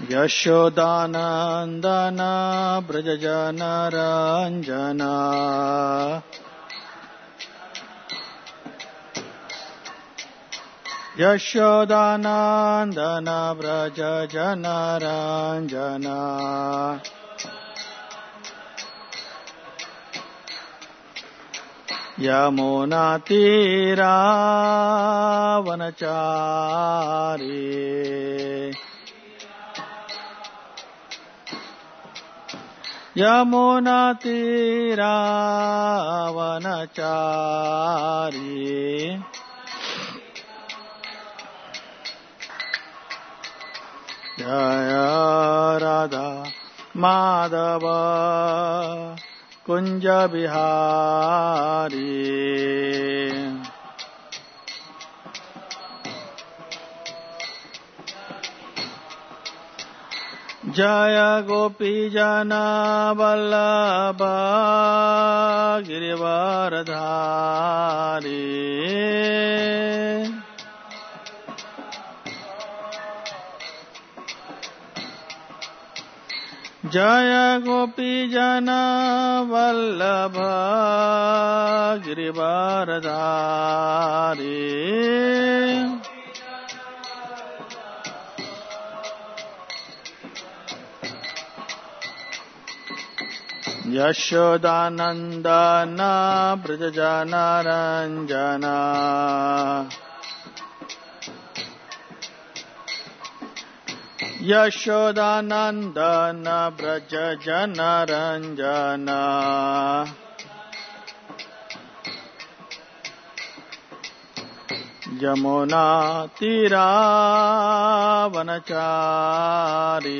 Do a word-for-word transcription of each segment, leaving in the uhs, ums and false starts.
यशोदानन्दन व्रजजनरञ्जना यशोदानन्दन व्रजजनरञ्जना यमुनातीरावनचारी यमुनातीरावनचारी जय राधा माधव कुंज बिहारी जय गोपी जन वल्लभ गिरिवरधारी जय गोपी जन वल्लभ गिरिवरधारी यशोदानन्दन व्रजजनरञ्जना यशोदानन्दन व्रजजनरञ्जना यमुनातीरावनचारी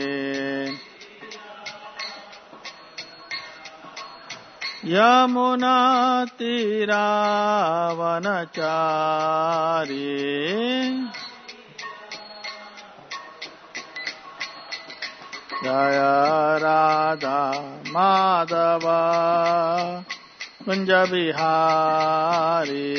यमुनातीरावनचारी जय राधा माधव कुंज बिहारी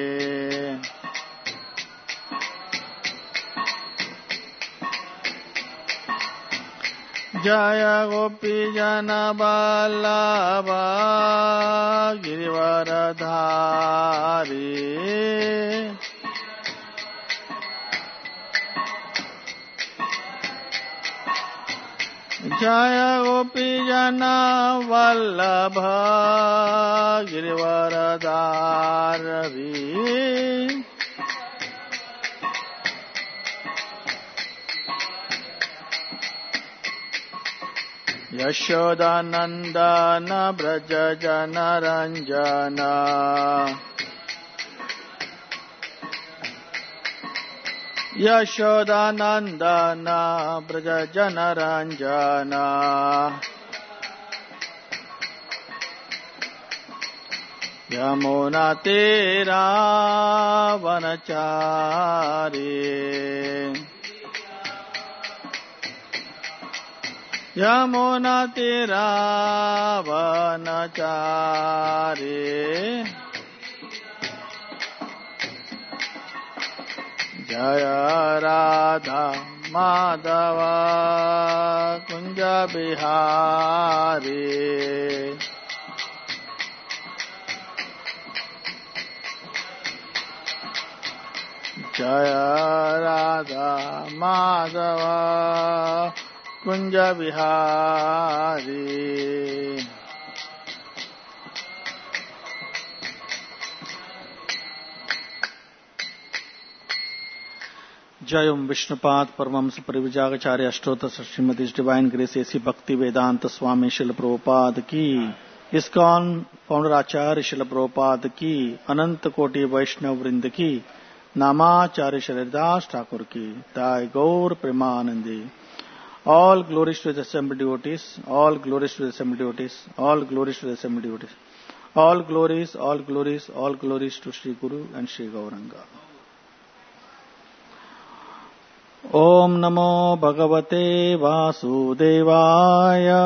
जय गोपी जन वल्लभ गिरिवरधारी जय गोपी जन वल्लभ गिरिवरधारी यशोदानन्दन व्रजजनरञ्जना यशोदानन्दन व्रजजनरञ्जना यमुनातीरावनचारी यमुनातीरावनचारी जय राधा माधव कुंज बिहारी जय राधा माधव कुंज बिहारी जय ओम विष्णुपाद परमहंस परिव्राजकाचार्य अष्टोत्तर Shrimati divine grace A C Bhaktivedanta स्वामी शिल प्रभुपाद की, इस्कॉन फाउंडर आचार्य शिल प्रभुपाद की, अनंत कोटि वैष्णव वृंद की, नामाचार्य शरीरदास ठाकुर की, ताय गौर Premanandi. All glories to the assembled devotees, all glories to the assembled devotees, all glories to the assembled devotees, all glories, all glories, all glories to Sri Guru and Sri Gauranga. Om Namo Bhagavate Vasudevaya.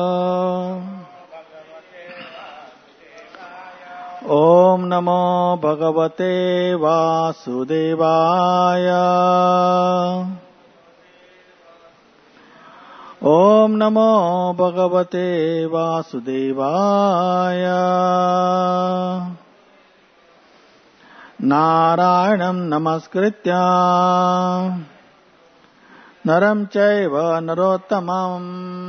Om Namo Bhagavate Vasudevaya. ओम नमो भगवते वासुदेवाय। नारायणं नमस्कृत्य नरं चैव नरोत्तमं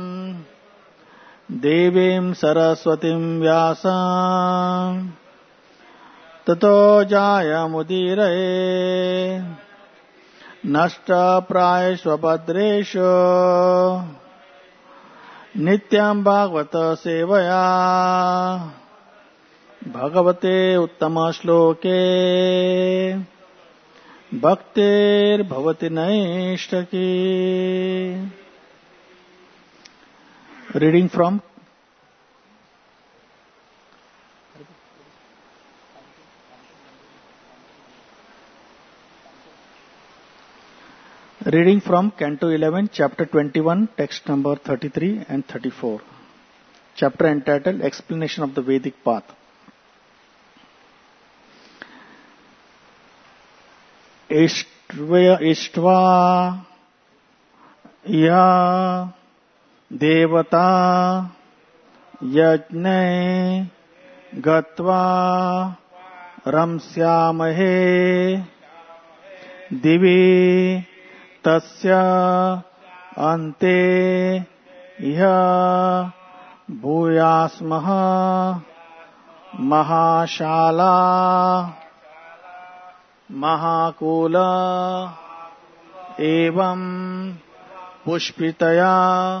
देवीं सरस्वतीं व्यासं ततो जायमुदीरये। नष्टप्रायेष्वभद्रेषु नित्यं भागवत सेवया भगवते उत्तमश्लोके भक्तिर्भवति नैष्ठकी। Reading from Reading from Canto eleven, Chapter twenty-one, text number thirty-three and thirty-four. Chapter entitled Explanation of the Vedic Path. Ishtva ya devata yajne gatva ramsyamahe divi तस्य अन्ते इह भूयास्मः महाशाला महाकूल एवं पुष्पितया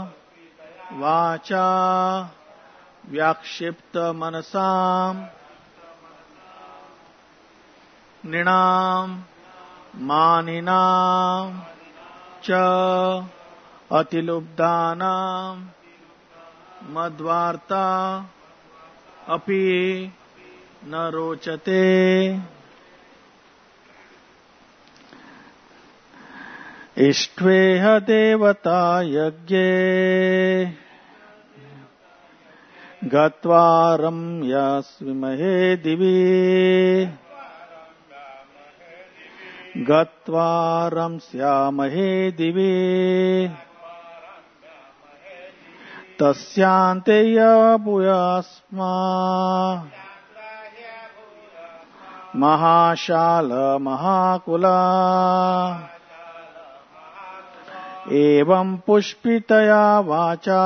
वाचा व्याक्षिप्त मनसां नृणां मानिनां च अतिलुब्धानां मद्वार्ता अपि न रोचते। इष्ट्वेह देवता यज्ञे गत्वा रम्यास्विमहे दिवि गत्वा रम्स्यामहे दिवि तस्यान्ते भूयास्मा महाशाल महाकुला एवं पुष्पितया वाचा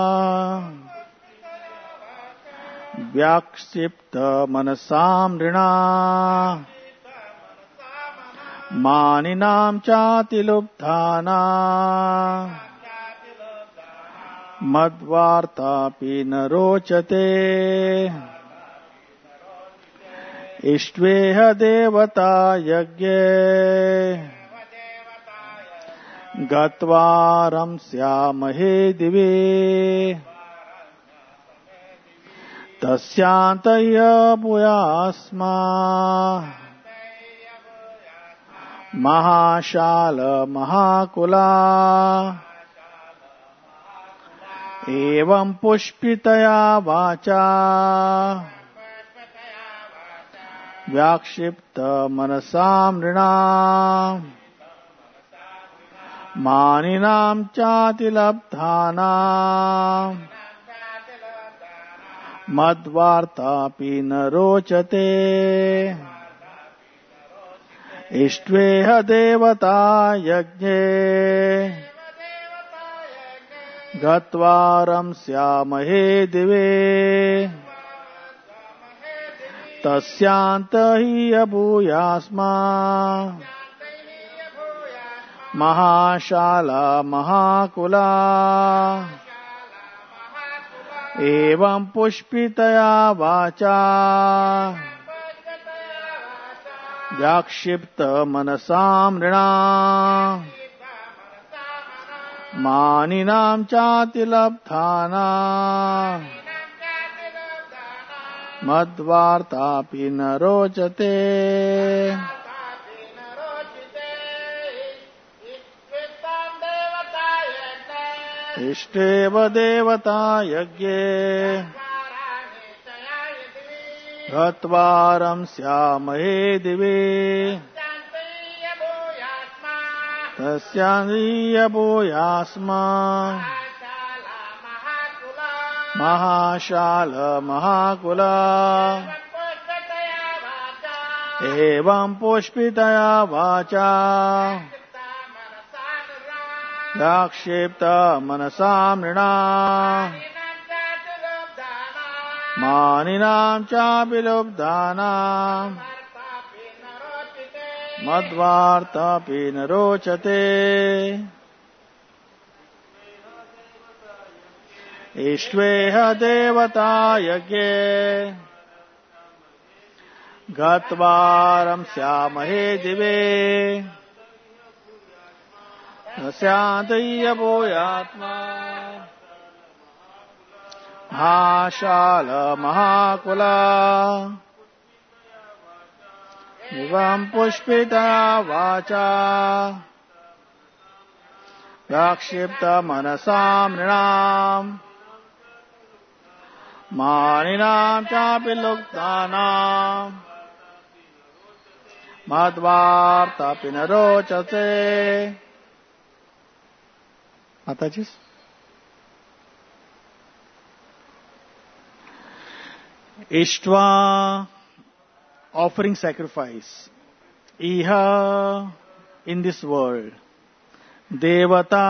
व्याक्षिप्त मनसां नृणाम् मानिनां चातिलुब्धानां मद्वार्तापि न रोचते। इष्ट्वेह देवता यज्ञे गत्वा रम्स्यामहे दिवि तस्यान्तय भूयास्मा महाशाल महाकुला एवं पुष्पितया वाचा व्याक्षिप्त मनसां नृणाम् मानिनां चातिलब्धानां मद्वार्तापि न रोचते। इष्ट्वेह देवता यज्ञे गत्वा रम्स्यामहे दिवे तस्यान्त हि अभूयास्मा महाशाला महाकुला एवं पुष्पितया वाचा व्याक्षिप्त मनसां नृणाम् मानिनां चातिलब्धानां मद्वार्तापि न रोचते। इष्टेव देवता यज्ञे गत्वा रम्स्यामहे दिवे तस्यान्ति भूयास्मा महाशाल महाकुल एवं पुष्पितया वाचा व्याक्षिप्त मनसा नृणाम् मानिनां चापि लुब्धानाम् मद्वार्तापि न रोचते इष्ट्वेह देवता यज्ञे गत्वा रम्स्यामहे दिवे स्यादय्य भूयात्मा महाशाल महाकुल एवं पुष्पितया वाचा व्याक्षिप्त मनसा नृणाम् मानिनां चापि लुब्धानाम् मद्वार्तापि न रोचते। माताजी इष्ट्वा offering sacrifice iha in this world devata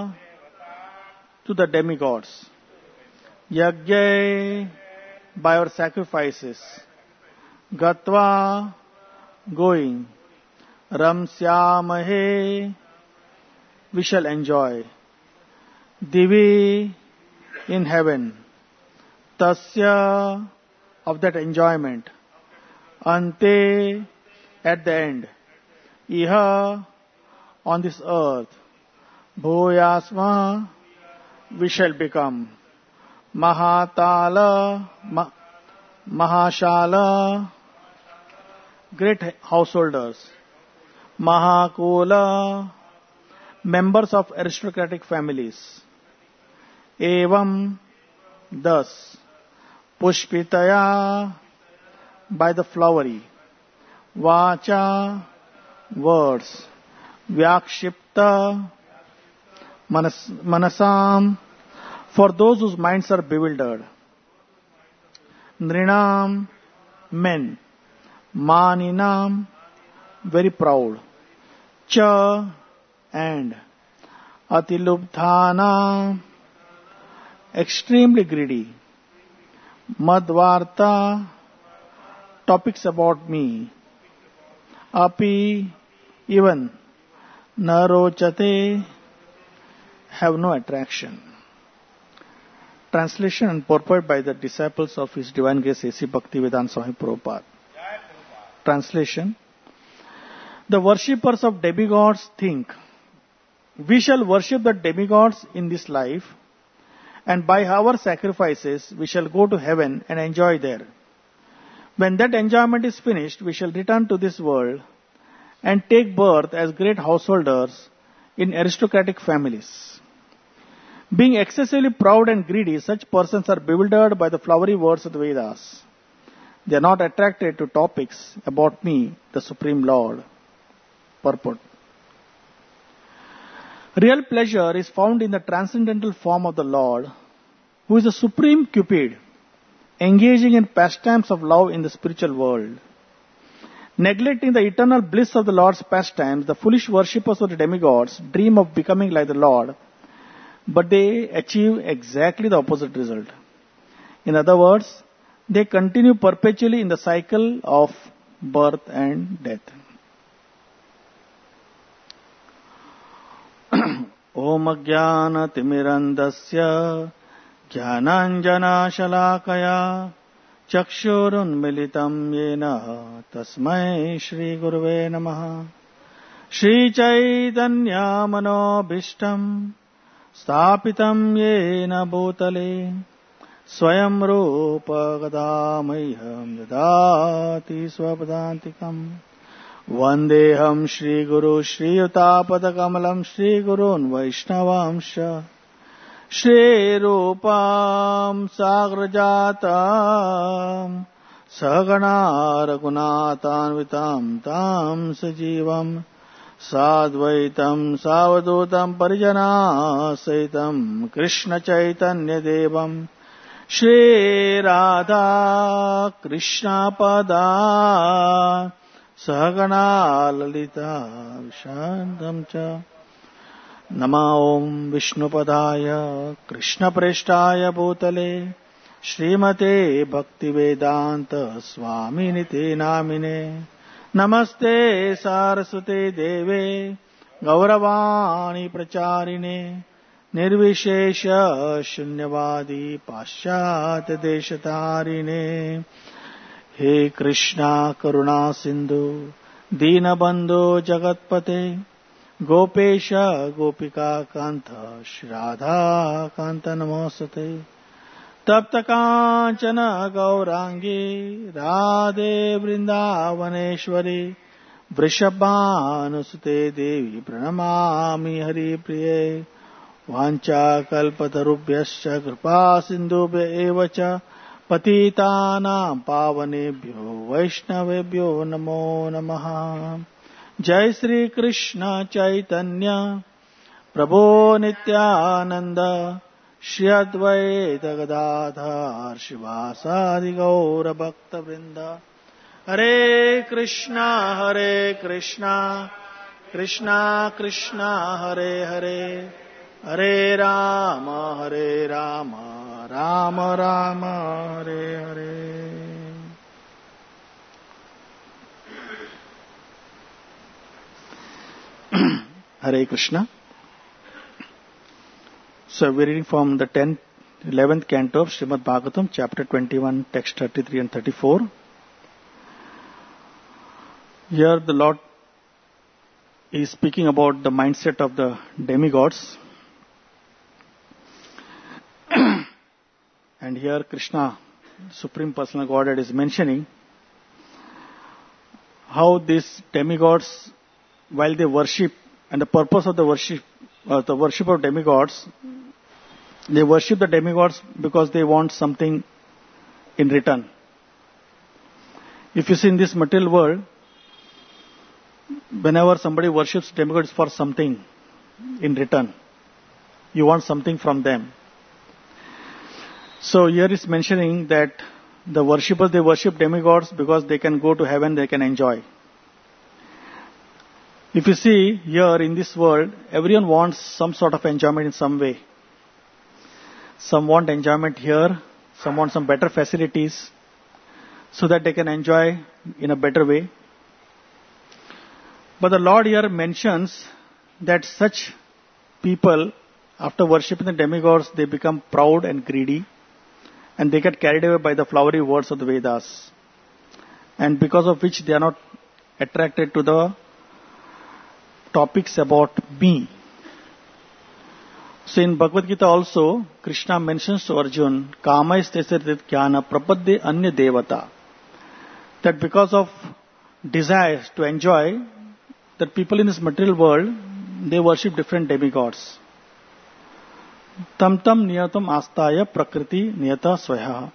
to the demigods yajna by our sacrifices gatva going ramsyamahe we shall enjoy divi in heaven tasya of that enjoyment ante at the end iha on this earth bhuyasma we shall become mahatala ma, mahashala great householders mahakula members of aristocratic families evam thus pushpitaya by the flowery vacha words vyakshipta manas, manasam for those whose minds are bewildered nrinam men maninam very proud cha and atilubdhana extremely greedy madvarta topics about me api even narochate have no attraction. Translation and purport by the disciples of His Divine Grace A C Bhaktivedanta Swami Prabhupada. Translation: the worshippers of demigods think we shall worship the demigods in this life and by our sacrifices we shall go to heaven and enjoy there. When that enjoyment is finished, we shall return to this world and take birth as great householders in aristocratic families. Being excessively proud and greedy, such persons are bewildered by the flowery words of the Vedas. They are not attracted to topics about me, the Supreme Lord. Purport: real pleasure is found in the transcendental form of the Lord, who is the supreme Cupid, engaging in pastimes of love in the spiritual world. Neglecting the eternal bliss of the Lord's pastimes, the foolish worshippers of the demigods dream of becoming like the Lord, but they achieve exactly the opposite result. In other words, they continue perpetually in the cycle of birth and death. Om Ajnana Timirandasya Jnananjana Shalakaya Chakshurunmilitam Yena Tasmai Shri Gurave Namaha Shri Chaitanya Manobhishtam Sthapitam Yena Bhutale Swayam Rupa Gadamahyam Dadati Swapadantikam Vandeham Shri Guru Shri Utapada Kamalam Shri Gurun Vaishnavamsha Shri Rupam Sagrajatam Sagana Raghunathanvitam Tam Sajivam Sadvaitam Savadutam Parijana Saitam Krishna Chaitanya Devam Shri Radha Krishna Pada Sahagana Lalita Vishandam Cha Nama Om Vishnupadaya Krishna Preshtaya Bhutale Srimate Bhaktivedanta Swami Nite Namine Namaste Saraswate Deve Gauravani Pracharine Nirvishesha Shunyavadi Paschat Deshatarine He Krishna Karuna Sindhu Dinabandhu Jagatpate Gopesha Gopika Kanta Shradha Kanta Namosate Tapta Kanchana Gaurangi Radhe Vrindavaneshwari Vrishabhanusute Devi Pranamami Hari Priye Vancha Kalpatarubhyascha Kripa Sindhubhya Evacha Patitanam Pavanebhyo Vaishnavebhyo Namo Namaha Jai Sri Krishna Chaitanya Prabhu Nityananda Shri Advaita Gadadhar Shivasadi Gaura Bhakta Vrinda Hare Krishna Hare Krishna Krishna Krishna Hare Hare Hare Rama Hare Rama Rama Rama Hare Hare. Hare Krishna. So we are reading from the tenth, eleventh canto of Srimad Bhagavatam, chapter twenty-one, text thirty-three and thirty-four. Here the Lord is speaking about the mindset of the demigods. And here Krishna, Supreme Personal Godhead, is mentioning how these demigods, while they worship, and the purpose of the worship, uh, the worship of demigods, they worship the demigods because they want something in return. If you see in this material world, whenever somebody worships demigods for something in return, you want something from them. So here is mentioning that the worshippers, they worship demigods because they can go to heaven, they can enjoy. If you see here in this world, everyone wants some sort of enjoyment in some way. Some want enjoyment here, some want some better facilities so that they can enjoy in a better way. But the Lord here mentions that such people, after worshipping the demigods, they become proud and greedy, and they get carried away by the flowery words of the Vedas, and because of which they are not attracted to the topics about me. So in Bhagavad Gita also, Krishna mentions to Arjun, Kamaistesaritit jnana prapadde anya devata, that because of desires to enjoy, that people in this material world, they worship different demigods. Tam tam niyatam astaya prakriti niyata swaya.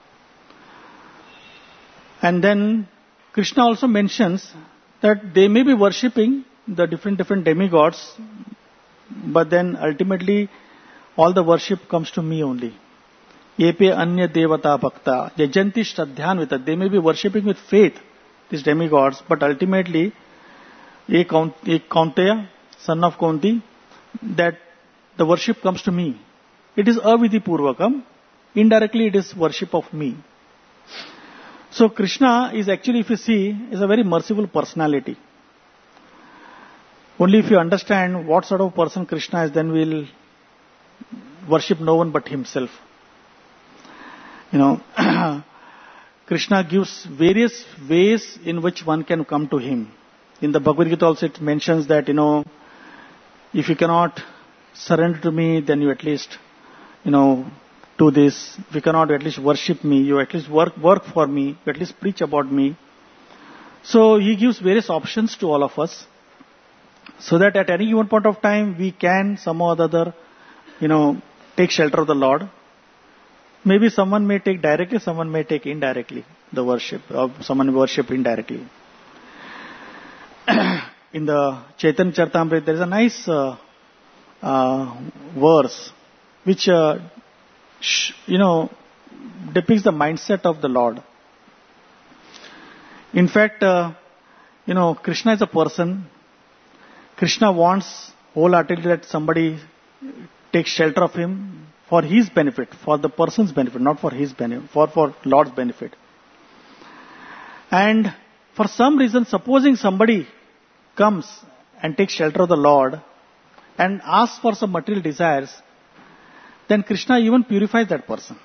And then Krishna also mentions that they may be worshipping the different different demigods, but then ultimately all the worship comes to me only. Yepe anya devata bhakta yajanti shraddhanvita. They may be worshipping with faith these demigods, but ultimately ek Kaunteya, son of Kunti, that the worship comes to me. It is avidhi purvakam. Indirectly it is worship of me. So Krishna is actually, if you see, is a very merciful personality. Only if you understand what sort of person Krishna is, then we will worship no one but himself. You know, Krishna gives various ways in which one can come to him. In the Bhagavad Gita also it mentions that, you know, if you cannot surrender to me, then you at least, you know, do this. If you cannot at least worship me, you at least work work for me, you at least preach about me. So he gives various options to all of us, so that at any given point of time we can somehow or the other, you know, take shelter of the Lord. Maybe someone may take directly, someone may take indirectly the worship, or someone may worship indirectly. In the Chaitanya Charitamrita, there is a nice uh, uh, verse which, uh, sh- you know, depicts the mindset of the Lord. In fact, uh, you know, Krishna is a person. Krishna wants wholeheartedly that somebody takes shelter of him for his benefit, for the person's benefit, not for his benefit, for, for Lord's benefit. And for some reason, supposing somebody comes and takes shelter of the Lord and asks for some material desires, then Krishna even purifies that person.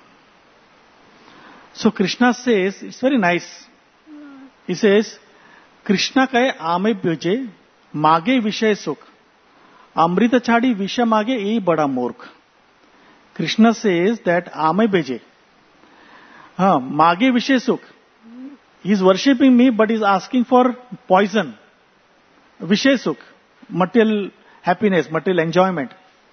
So Krishna says, it's very nice. He says, Krishna kahe ame bhuje, mage vishay sukh. Amrita chhadi visha mage ei bada murkh. Krishna says that ame bheje. Ha, mage vishay sukh. He is worshipping me, but is asking for poison. Vishay sukh. Material happiness, material enjoyment.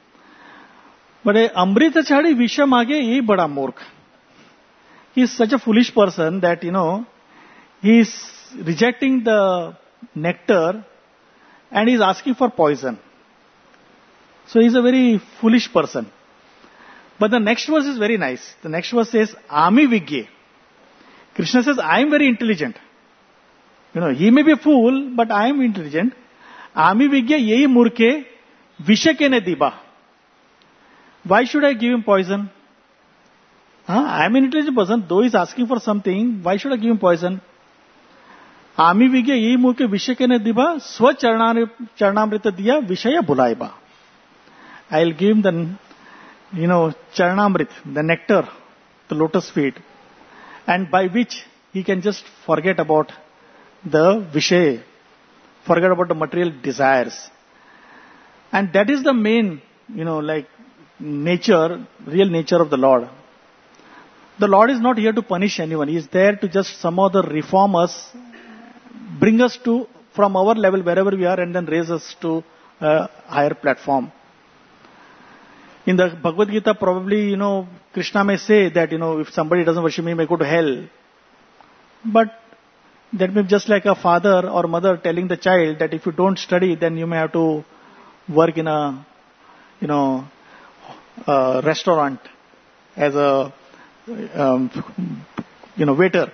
But a amrita chhadi visha mage ei bada murkh. He is such a foolish person that, you know, he is rejecting the nectar and he is asking for poison. So he is a very foolish person. But the next verse is very nice. The next verse says, Ami Vigye. Krishna says, I am very intelligent. You know, he may be a fool, but I am intelligent. Ami Vigye yehi murke vishake ne diba. Why should I give him poison? Huh? I am an intelligent person. Though he is asking for something, why should I give him poison? Ami Vigye yehi murke vishake ne diba. Swa charnamrita diya vishaya bulaiba. I will give him the, you know, charnamrit, the nectar, the lotus feet, and by which he can just forget about the vishay, forget about the material desires. And that is the main, you know, like nature, real nature of the Lord. The Lord is not here to punish anyone. He is there to just somehow reform us, bring us to, from our level wherever we are, and then raise us to a higher platform. In the Bhagavad Gita, probably, you know, Krishna may say that, you know, if somebody doesn't worship me, he may go to hell. But that may be just like a father or mother telling the child that if you don't study, then you may have to work in a, you know, a restaurant as a, um, you know, waiter.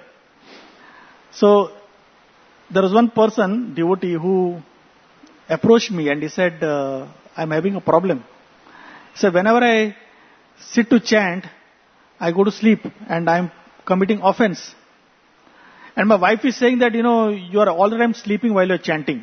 So there was one person, devotee, who approached me and he said, uh, I'm having a problem. He said, whenever I sit to chant, I go to sleep and I'm committing offense. And my wife is saying that, you know, you are all the time sleeping while you're chanting.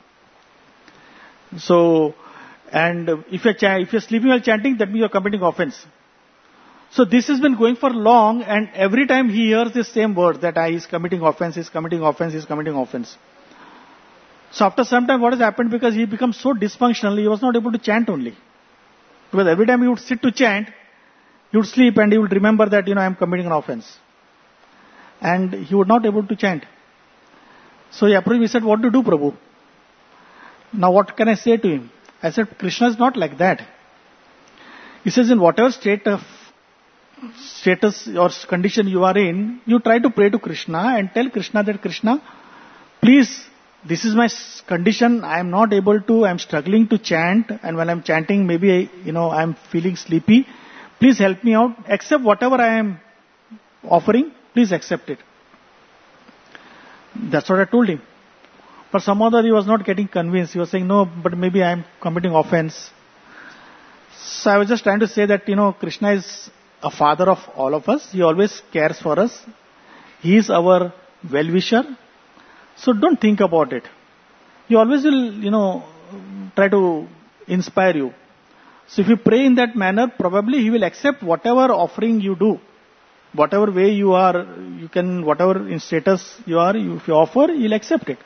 So, and if you're, ch- if you're sleeping while chanting, that means you're committing offense. So this has been going for long, and every time he hears the same word that I is committing offense, is committing offense, is committing offense. So after some time, what has happened, because he becomes so dysfunctional, he was not able to chant only. Because every time he would sit to chant, he would sleep and he would remember that, you know, I am committing an offense. And he would not able to chant. So he approached me, he said, what to do, Prabhu? Now what can I say to him? I said, Krishna is not like that. He says, in whatever state of status or condition you are in, you try to pray to Krishna and tell Krishna that, Krishna, please, this is my condition, I am not able to, I am struggling to chant, and when I am chanting, maybe, I, you know, I am feeling sleepy. Please help me out, accept whatever I am offering, please accept it. That's what I told him. But some other he was not getting convinced. He was saying, no, but maybe I am committing offense. So I was just trying to say that, you know, Krishna is a father of all of us. He always cares for us. He is our well-wisher. So don't think about it. He always will, you know, try to inspire you. So if you pray in that manner, probably he will accept whatever offering you do. Whatever way you are, you can, whatever in status you are, if you offer, he'll accept it.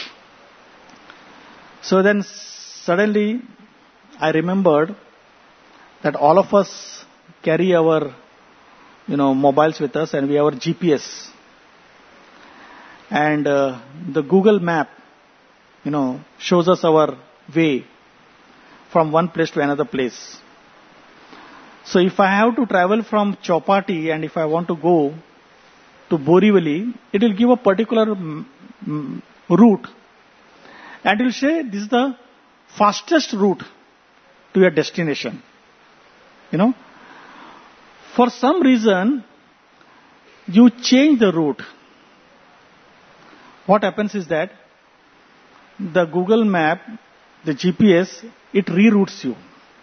So then suddenly I remembered that all of us carry our, you know, mobiles with us, and we have our G P S. And uh, the Google map, you know, shows us our way from one place to another place. So if I have to travel from Chowpatty and if I want to go to Borivali, it will give a particular mm, route. And it will say this is the fastest route to your destination. You know, for some reason, you change the route, what happens is that the Google map, the G P S, it reroutes you.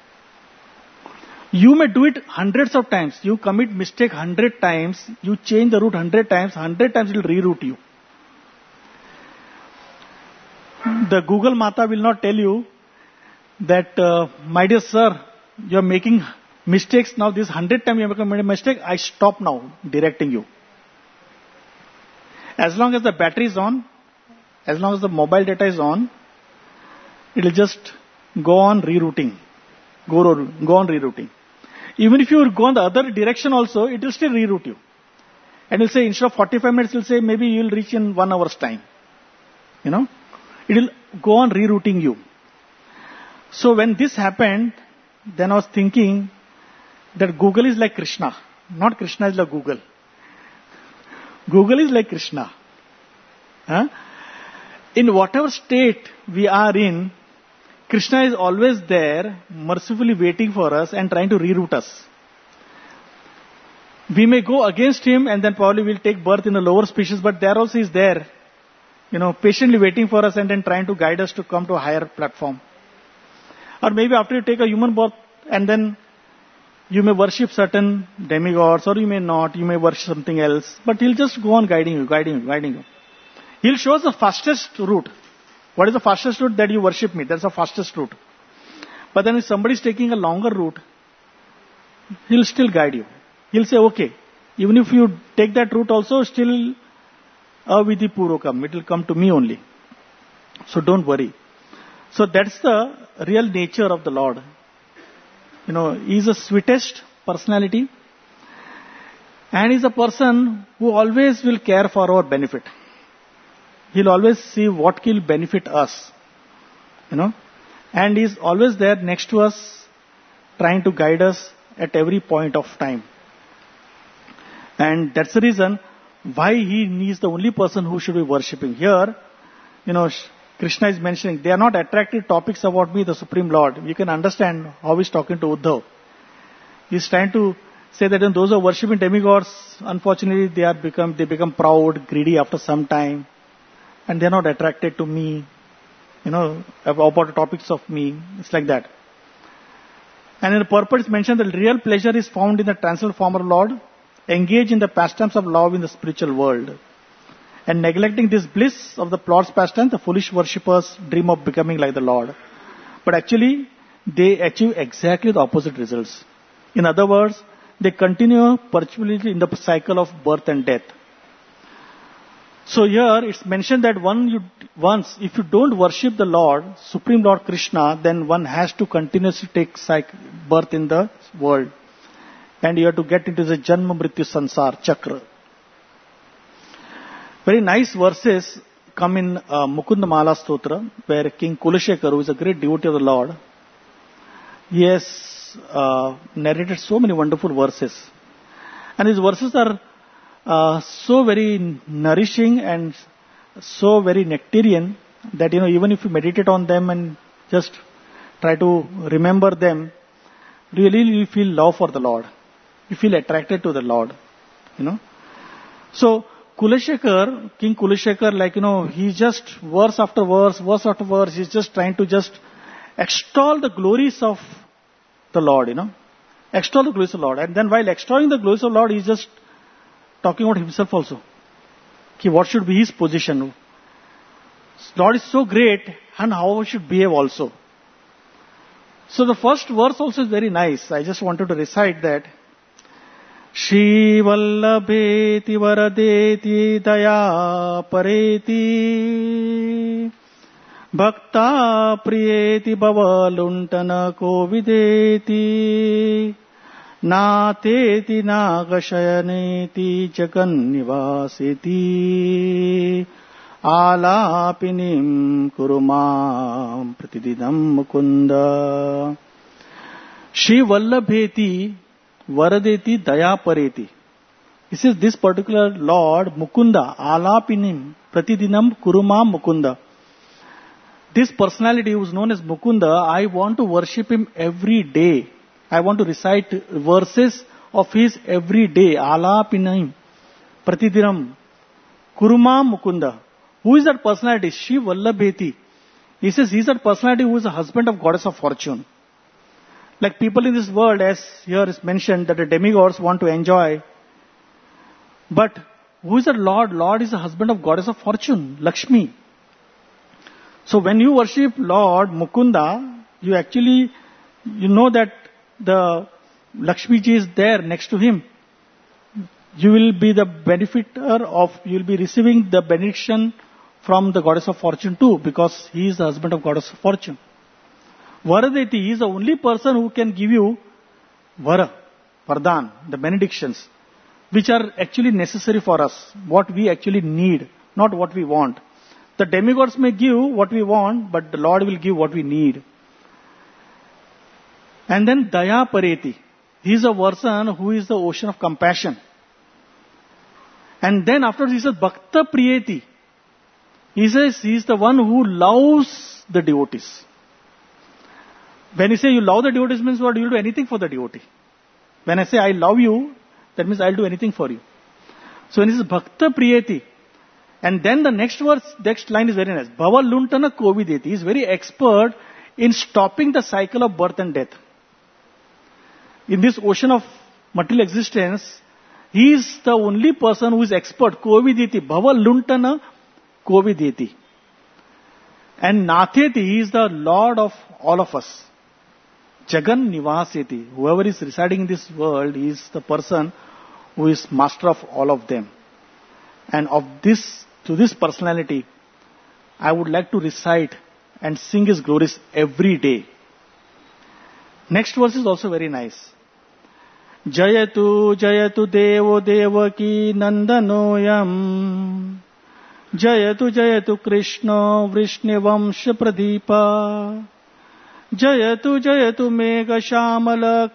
You may do it hundreds of times. You commit mistake hundred times. You change the route hundred times. Hundred times it will reroute you. The Google Mata will not tell you that, uh, my dear sir, you are making mistakes now. This hundred times you have made a mistake. I stop now directing you. As long as the battery is on, as long as the mobile data is on, it will just go on rerouting. Go, go on rerouting. Even if you go in the other direction also, it will still reroute you. And it will say, instead of forty-five minutes, it will say, maybe you will reach in one hour's time. You know? It will go on rerouting you. So when this happened, then I was thinking that Google is like Krishna. Not Krishna is like Google. Google is like Krishna. Huh? In whatever state we are in, Krishna is always there, mercifully waiting for us and trying to reroute us. We may go against him and then probably we'll take birth in a lower species, but there also is there, you know, patiently waiting for us and then trying to guide us to come to a higher platform. Or maybe after you take a human birth and then you may worship certain demigods, or you may not, you may worship something else, but he'll just go on guiding you, guiding you, guiding you. He'll show us the fastest route. What is the fastest route? That you worship me. That's the fastest route. But then if somebody is taking a longer route, he'll still guide you. He'll say, okay, even if you take that route also, still avidhi purvakam. It will come to me only. So don't worry. So that's the real nature of the Lord. You know, He's the sweetest personality. And He's a person who always will care for our benefit. He'll always see what will benefit us, you know, and He's always there next to us, trying to guide us at every point of time. And that's the reason why He is the only person who should be worshipping. Here, you know, Krishna is mentioning, they are not attractive topics about me, the Supreme Lord. You can understand how He's talking to Uddhav. He's trying to say that those who are worshipping demigods, unfortunately, they are become they become proud, greedy after some time. And they are not attracted to me, you know, about the topics of me. It's like that. And in the purport it's mentioned that real pleasure is found in the transcendental form of Lord. Engage in the pastimes of love in the spiritual world. And neglecting this bliss of the Lord's pastime, the foolish worshippers dream of becoming like the Lord. But actually, they achieve exactly the opposite results. In other words, they continue perpetually in the cycle of birth and death. So here it's mentioned that one you, once, if you don't worship the Lord, Supreme Lord Krishna, then one has to continuously take cycle, birth in the world. And you have to get into the Janma Mrityu Sansar Chakra. Very nice verses come in uh, Mukunda Mala Stotra, where King Kulashekar, who is a great devotee of the Lord, he has uh, narrated so many wonderful verses. And his verses are Uh, so very nourishing and so very nectarian that, you know, even if you meditate on them and just try to remember them, really you feel love for the Lord. You feel attracted to the Lord, you know. So Kulashekar, King Kulashekar, like, you know, he's just verse after verse, verse after verse, he's just trying to just extol the glories of the Lord, you know. Extol the glories of the Lord. And then while extolling the glories of the Lord, he's just talking about himself also. Okay, what should be his position? Lord is so great, and how we should behave also. So the first verse also is very nice. I just wanted to recite that. Shri Vallabheti Varadeti Daya Pareti Bhakta Priyeti Bhavaluntana Kovideti Nateti Nagashayaneti Jagannivaseti Alapinim Kurumam Pratididam Mukunda. Shri Vallabheti Varadeti Dayapareti. He says this particular Lord, Mukunda, Alapinim Pratidinam Kurumam Mukunda. This personality who is known as Mukunda, I want to worship him every day. I want to recite verses of his every day. Alapinam. Pratidinam, Kuruma Mukunda. Who is that personality? Shri Vallabheti. He says he is that personality who is the husband of goddess of fortune. Like people in this world, as here is mentioned, that the demigods want to enjoy. But who is the Lord? Lord is the husband of goddess of fortune, Lakshmi. So when you worship Lord Mukunda, you actually, you know that the Lakshmi ji is there next to him. You will be the benefiter of, you will be receiving the benediction from the goddess of fortune too, because he is the husband of goddess of fortune. Varadeti, he is the only person who can give you Vara, Vardhan, the benedictions, which are actually necessary for us, what we actually need, not what we want. The demigods may give what we want, but the Lord will give what we need. And then Daya Pareti. He is a person who is the ocean of compassion. And then after he says Bhakta Priyeti. He says he is the one who loves the devotees. When you say you love the devotees means what? You will do anything for the devotee. When I say I love you, that means I will do anything for you. So when he says Bhakta Priyeti. And then the next verse, next line is very nice. Bhava Luntana Kovideti. He is very expert in stopping the cycle of birth and death. In this ocean of material existence, he is the only person who is expert. Kovideti. Bhava Luntana Kovideti. And Natheti, he is the Lord of all of us. Jagan Nivaseti. Whoever is residing in this world, he is the person who is master of all of them. And of this, to this personality, I would like to recite and sing his glories every day. Next verse is also very nice. Jayatu Jayatu Devo Devaki Nandanoyam. Jayatu Jayatu Krishna Vrishnivansha Pradeepa. Jayatu Jayatu Megha Shamala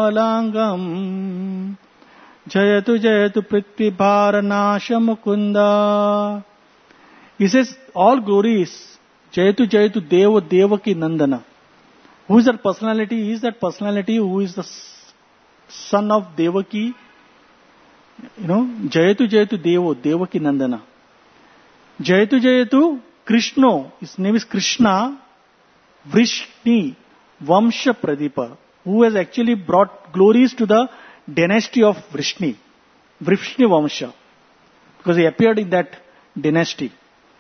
Komalangam. Jayatu Jayatu Prithvi Bharanasha Mukunda. He says, all glories, Jayatu Jayatu Devo Devaki Nandana. Who is that personality? He is that personality who is the son of Devaki. You know, Jayatu Jayatu Devo, Devaki Nandana. Jayatu Jayatu Krishna. His name is Krishna Vrishni Vamsha Pradeepa, who has actually brought glories to the dynasty of Vrishni, Vrishni Vamsha, because he appeared in that dynasty.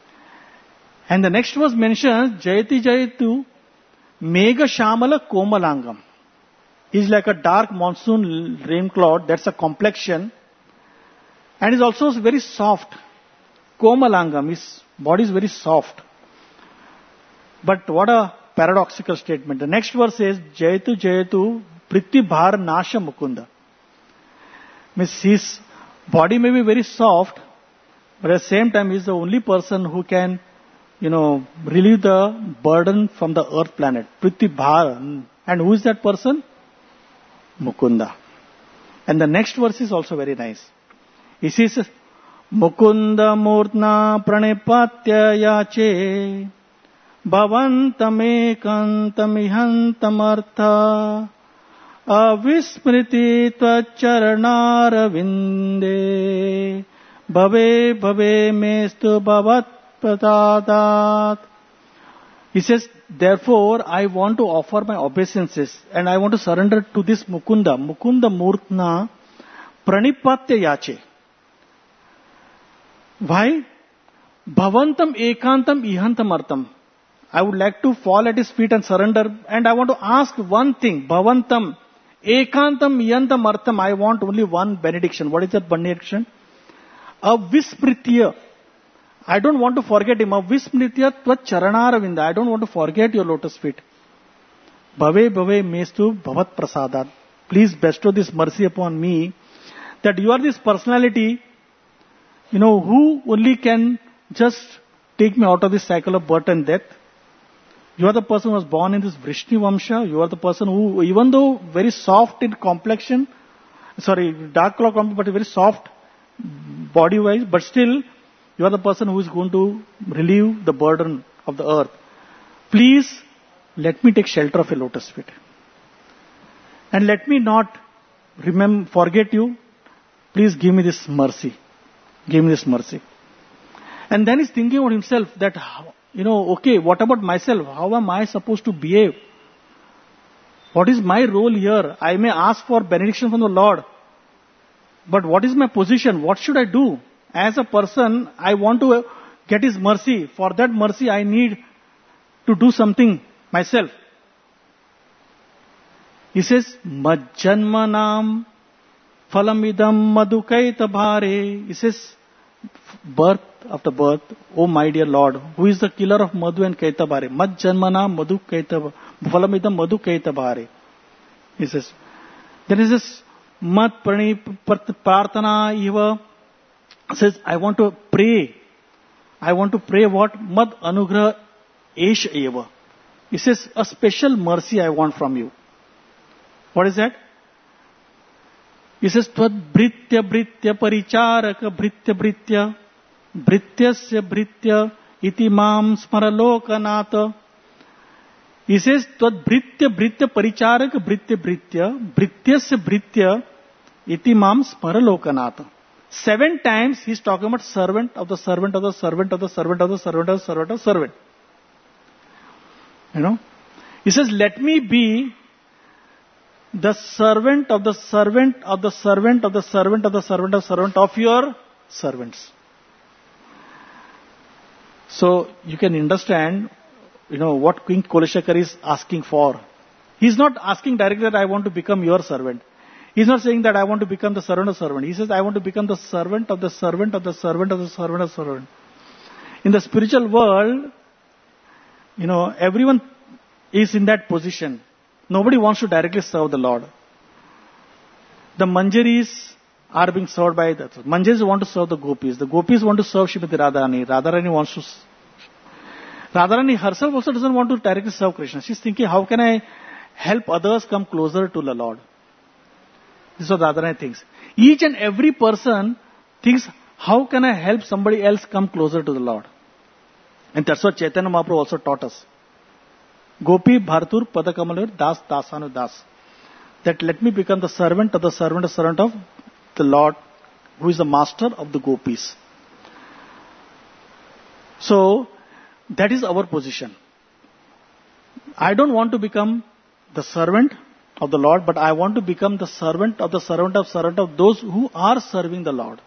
And the next was mentioned, Jayati Jayatu Megha Shamala Komalangam. He is like a dark monsoon rain cloud, that's a complexion, and is also very soft. Komalangam, his body is very soft. But what a paradoxical statement. The next verse says, Jayatu Jayatu Prithvi Bhar Nasha Mukunda. Means his body may be very soft, but at the same time he is the only person who can, you know, relieve the burden from the earth planet. Prithvi Bhar. And who is that person? Mukunda. And the next verse is also very nice. He says, Mukunda Murtna Pranipatya Yache Bhavantamekantamihantamartha Avismriti Tvacharanaravinde Bhave Bhave Mestu Bhavat Pratadat. He says, therefore, I want to offer my obeisances and I want to surrender to this Mukunda, Mukunda Murtna Pranipatya Yache. Why? Bhavantam Ekantam Ihantamartam. I would like to fall at his feet and surrender, and I want to ask one thing. Bhavantam Ekantam Ihantamartam. I want only one benediction. What is that benediction? A Vispritya. I don't want to forget him. A Vispritya Tvat Charanaravinda. I don't want to forget your lotus feet. Bhave Bhave Mestu Bhavat Prasadat. Please bestow this mercy upon me, that you are this personality, you know, who only can just take me out of this cycle of birth and death. You are the person who was born in this Vrishni Vamsha. You are the person who, even though very soft in complexion, sorry, dark color complexion, but very soft body-wise, but still, you are the person who is going to relieve the burden of the earth. Please, let me take shelter of your lotus feet. And let me not remember, forget you. Please give me this mercy. Give me this mercy. And then he's thinking about himself that, you know, okay, what about myself? How am I supposed to behave? What is my role here? I may ask for benediction from the Lord. But what is my position? What should I do? As a person, I want to get His mercy. For that mercy, I need to do something myself. He says, Majjanmanam phalamidam madhukaita bhare. He says, birth after birth, oh my dear Lord, who is the killer of madhu and kaita bhare? Majjanmanam madhukaita phalamidam madhukaita bhare. He says, then he says, Mat prani prarthana iva. Says, I want to pray. I want to pray what? Mad anugrah esh eva. He says, a special mercy I want from you. What is that? He says, Tvad britya britya paricharaka britya britya brityasya britya iti mam smaralokanata. He says, Tvad britya britya paricharaka britya britya brityasya britya iti mam smaralokanata. Seven times he's talking about servant of the servant of the servant of the servant of the servant of the servant of the servant. You know? He says, let me be the servant of the servant of the servant of the servant of the servant of the servant of your servants. So you can understand, you know, what King Kulashekar is asking for. He's not asking directly that I want to become your servant. He's not saying that I want to become the servant of the servant. He says, I want to become the servant of the servant of the servant of the servant of the servant. In the spiritual world, you know, everyone is in that position. Nobody wants to directly serve the Lord. The Manjaris are being served by the Manjaris want to serve the Gopis. The Gopis want to serve Srimati Radharani. Radharani wants to... Radharani herself also doesn't want to directly serve Krishna. She's thinking, how can I help others come closer to the Lord? This is what Radharani thinks. Each and every person thinks, how can I help somebody else come closer to the Lord? And that's what Chaitanya Mahaprabhu also taught us. Gopi Bhartur Padakamalur Das Dasanu Das. That let me become the servant of the servant of the servant of the Lord, who is the master of the Gopis. So, that is our position. I don't want to become the servant of the Lord, but I want to become the servant of the servant of servant of those who are serving the Lord.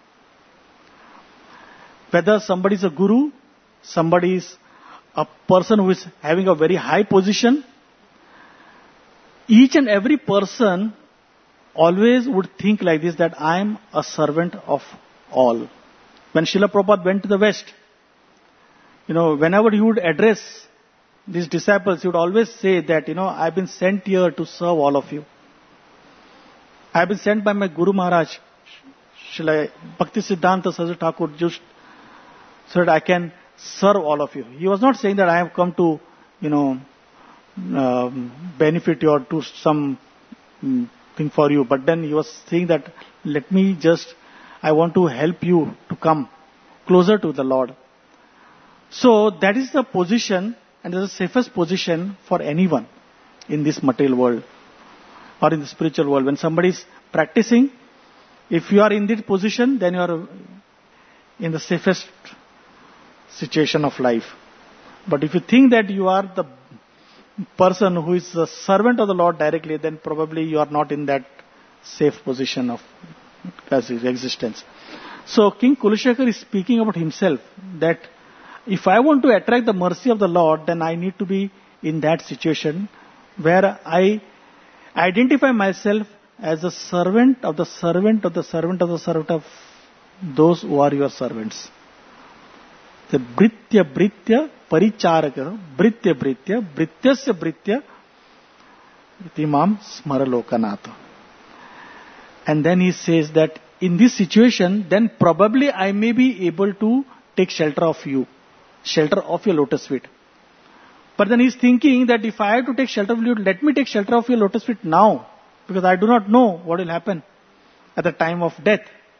Whether somebody is a guru, somebody is a person who is having a very high position, each and every person always would think like this, that I am a servant of all. When Srila Prabhupada went to the West, you know, whenever he would address these disciples, he would always say that, you know, I've been sent here to serve all of you. I've been sent by my Guru Maharaj, Srila Bhakti Siddhanta Saraswati Thakur, just so that I can serve all of you. He was not saying that I have come to, you know, um, benefit you or do some um, thing for you. But then he was saying that, let me just, I want to help you to come closer to the Lord. So that is the position, and the safest position for anyone in this material world or in the spiritual world. When somebody is practicing, if you are in that position, then you are in the safest situation of life. But if you think that you are the person who is the servant of the Lord directly, then probably you are not in that safe position of existence. So King Kulashekar is speaking about himself, that if I want to attract the mercy of the Lord, then I need to be in that situation where I identify myself as a servant of the servant of the servant of the servant of those who are your servants. The Britya Britya Paricharaka Britya Britya Brityasya Britya Imam Smaralokanata. And then he says that in this situation, then probably I may be able to take shelter of you, shelter of your lotus feet. But then he's thinking that if I have to take shelter of you, let me take shelter of your lotus feet now, because I do not know what will happen at the time of death.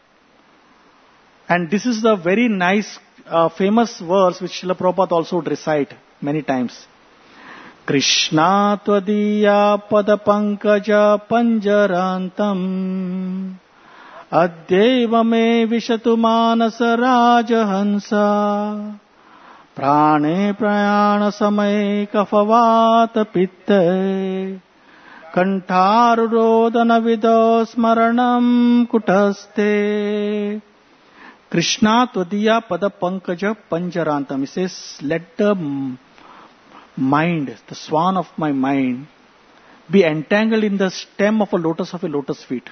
And this is the very nice, uh, famous verse which Srila Prabhupada also would recite many times. Krishna tvadiya pada pankaja panjarantam अद्यैव मे विशतु मानस राजहंसा प्राणे प्रयाण समये कफवात पित्त कंठारुरोदन विदो स्मरणं कुटस्ते कृष्णा त्वदीया पद Pankaj पंजरांतम. He says, let the mind, the swan of my mind, be entangled in the stem of a lotus of a lotus feet.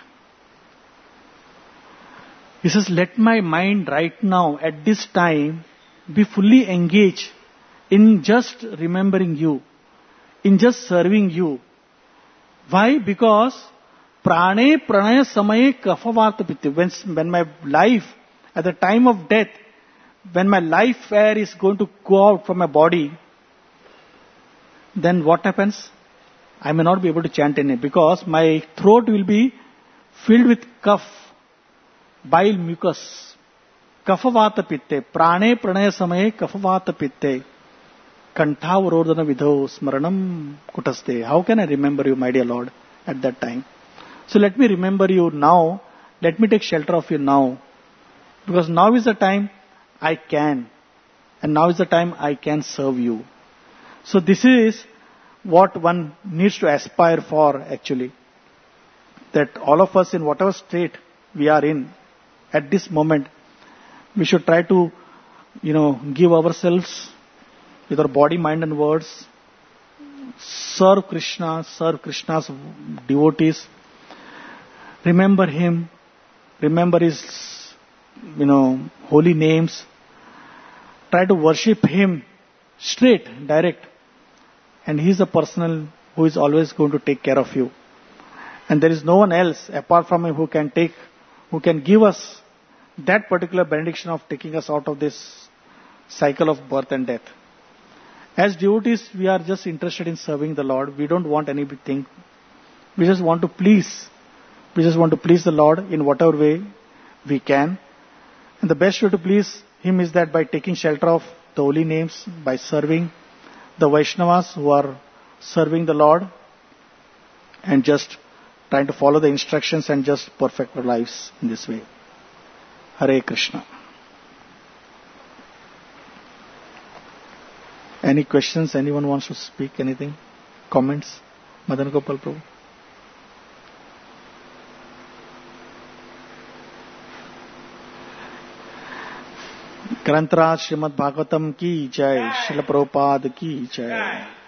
He says, let my mind right now, at this time, be fully engaged in just remembering you, in just serving you. Why? Because prane pranaya samaye kafavarta pitti. When, when my life, at the time of death, when my life air is going to go out from my body, then what happens? I may not be able to chant any, because my throat will be filled with cough, bile mucus. Kafavata pitte, prane pranaya samaye kafavata pitte, kanthavrodana vidho smaranam kutaste. How can I remember you, my dear Lord, at that time? So let me remember you now. Let me take shelter of you now. Because now is the time I can. And now is the time I can serve you. So this is what one needs to aspire for, actually. That all of us, in whatever state we are in, at this moment, we should try to, you know, give ourselves with our body, mind and words, serve Krishna, serve Krishna's devotees, remember Him, remember His, you know, holy names, try to worship Him straight, direct, and He is a personal who is always going to take care of you. And there is no one else apart from Him who can take, who can give us that particular benediction of taking us out of this cycle of birth and death. As devotees, we are just interested in serving the Lord. We don't want anything. We just want to please. We just want to please the Lord in whatever way we can. And the best way to please Him is that by taking shelter of the holy names, by serving the Vaishnavas who are serving the Lord, and just trying to follow the instructions and just perfect our lives in this way. Hare Krishna. Any questions? Anyone wants to speak? Anything? Comments? Madan Gopal Prabhu. ग्रंथराज Shrimad Bhagavatam की जय, श्रील प्रभुपाद की जय.